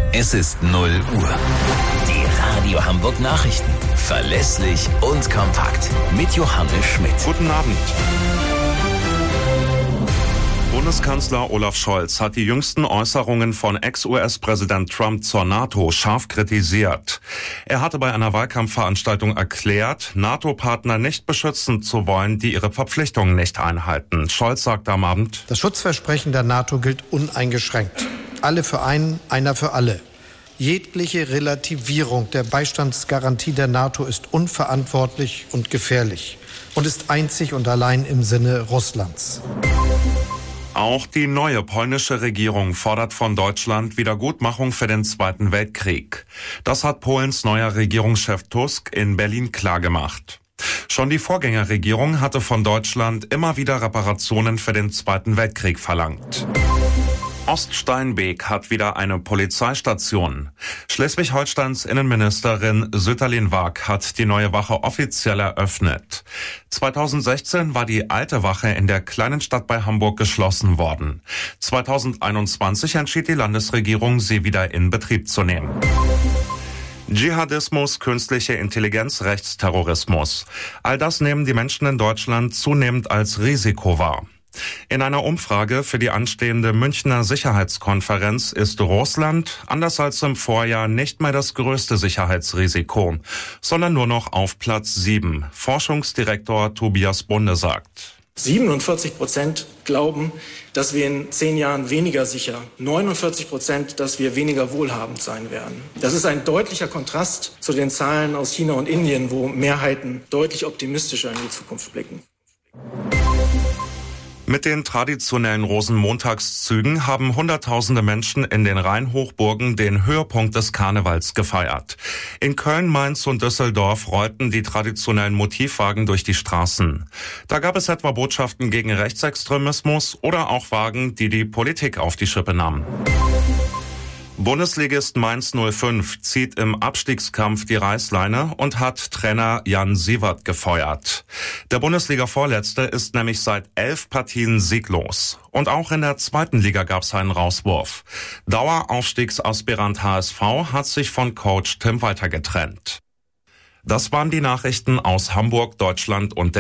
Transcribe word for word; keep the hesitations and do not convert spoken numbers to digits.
Es ist null Uhr. Die Radio Hamburg Nachrichten. Verlässlich und kompakt. Mit Johannes Schmidt. Guten Abend. Bundeskanzler Olaf Scholz hat die jüngsten Äußerungen von Ex-U S-Präsident Trump zur NATO scharf kritisiert. Er hatte bei einer Wahlkampfveranstaltung erklärt, NATO-Partner nicht beschützen zu wollen, die ihre Verpflichtungen nicht einhalten. Scholz sagte am Abend: Das Schutzversprechen der NATO gilt uneingeschränkt. Alle für einen, einer für alle. Jegliche Relativierung der Beistandsgarantie der NATO ist unverantwortlich und gefährlich und ist einzig und allein im Sinne Russlands. Auch die neue polnische Regierung fordert von Deutschland Wiedergutmachung für den Zweiten Weltkrieg. Das hat Polens neuer Regierungschef Tusk in Berlin klargemacht. Schon die Vorgängerregierung hatte von Deutschland immer wieder Reparationen für den Zweiten Weltkrieg verlangt. Oststeinbek hat wieder eine Polizeistation. Schleswig-Holsteins Innenministerin Sütterlin Waag hat die neue Wache offiziell eröffnet. zweitausendsechzehn war die alte Wache in der kleinen Stadt bei Hamburg geschlossen worden. zweitausendeinundzwanzig entschied die Landesregierung, sie wieder in Betrieb zu nehmen. Dschihadismus, künstliche Intelligenz, Rechtsterrorismus. All das nehmen die Menschen in Deutschland zunehmend als Risiko wahr. In einer Umfrage für die anstehende Münchner Sicherheitskonferenz ist Russland, anders als im Vorjahr, nicht mehr das größte Sicherheitsrisiko, sondern nur noch auf Platz sieben. Forschungsdirektor Tobias Bunde sagt: siebenundvierzig Prozent glauben, dass wir in zehn Jahren weniger sicher, neunundvierzig Prozent, dass wir weniger wohlhabend sein werden. Das ist ein deutlicher Kontrast zu den Zahlen aus China und Indien, wo Mehrheiten deutlich optimistischer in die Zukunft blicken. Mit den traditionellen Rosenmontagszügen haben Hunderttausende Menschen in den Rheinhochburgen den Höhepunkt des Karnevals gefeiert. In Köln, Mainz und Düsseldorf rollten die traditionellen Motivwagen durch die Straßen. Da gab es etwa Botschaften gegen Rechtsextremismus oder auch Wagen, die die Politik auf die Schippe nahmen. Bundesligist Mainz null fünf zieht im Abstiegskampf die Reißleine und hat Trainer Jan Siewert gefeuert. Der Bundesliga-Vorletzte ist nämlich seit elf Partien sieglos. Und auch in der zweiten Liga gab es einen Rauswurf. Daueraufstiegsaspirant H S V hat sich von Coach Tim Walter getrennt. Das waren die Nachrichten aus Hamburg, Deutschland und der